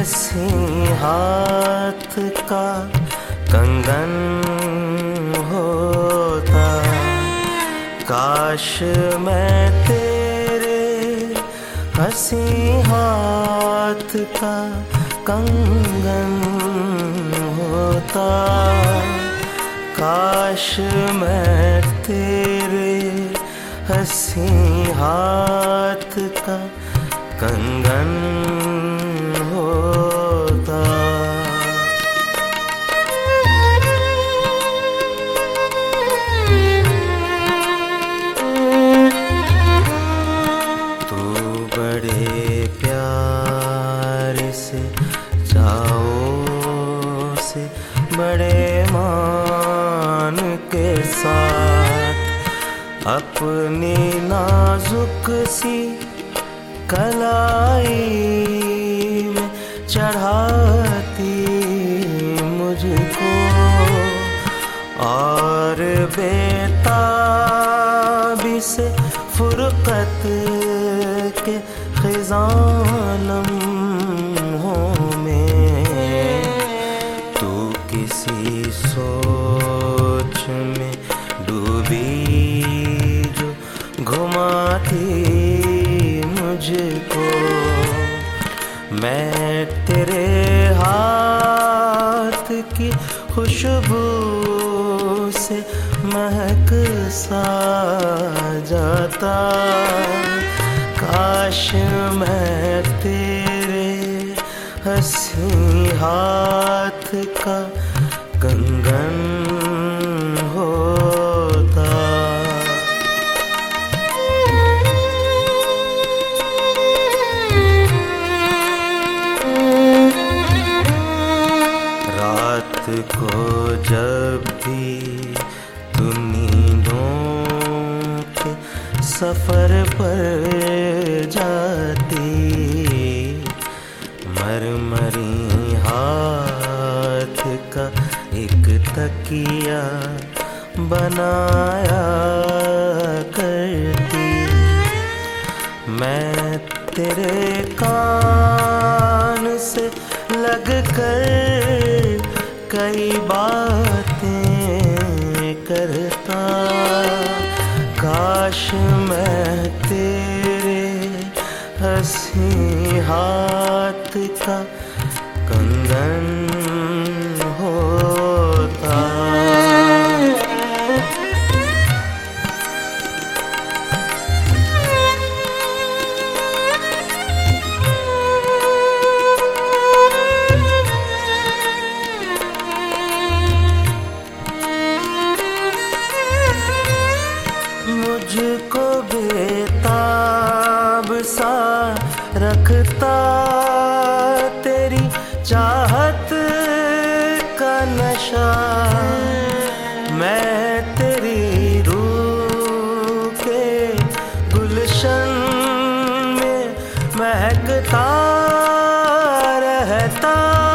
हंसी हाथ का कंगन होता। काश मैं तेरे हंसी हाथ का कंगन होता। काश मैं तेरे हंसी हाथ का कंगन होता। तू बड़े प्यार से चाओ से बड़े मान के साथ अपनी नाजुक सी कलाई में चढ़ाती मुझको और बेताबी से फुरकत के ख़िज़ां लम्हों में तू किसी सोच में डूबी जो घुमाती मुझको। मैं तेरे हाथ की खुशबू से महक सा जाता। काश मैं तेरे हंसी हाथ का कंगन होता। रात को जब भी तू नींदों के सफर पर जाती मरमरी हाथ का एक तकिया बनाया करती। मैं तेरे कान से लग कर कई बातें करता। काश मैं तेरे हंसी हाथ का कंगन होता। मुझको बेताब सा रखता तेरी चाहत का नशा। मैं तेरी रूह के गुलशन में महकता रहता।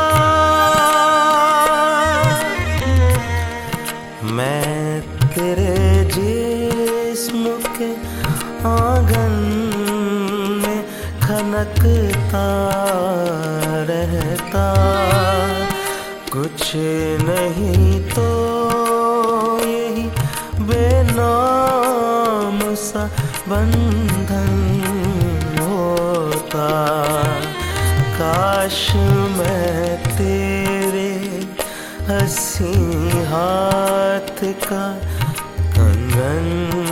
मैं तेरे जिस्म के आंगन में खनकता रहता। कुछ नहीं तो यही बेनाम सा बंधन होता। काश मैं तेरे हंसी हाथ का कंगन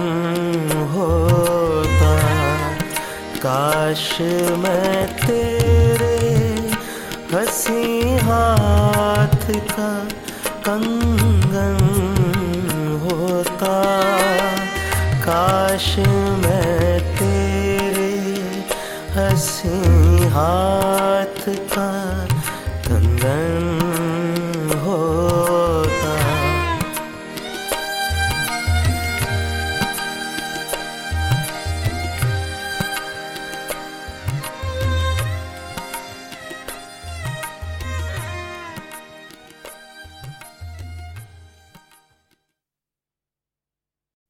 होता। काश मैं तेरे हंसी हाथ का कंगन होता। काश मैं तेरे हंसी हाथ का कंगन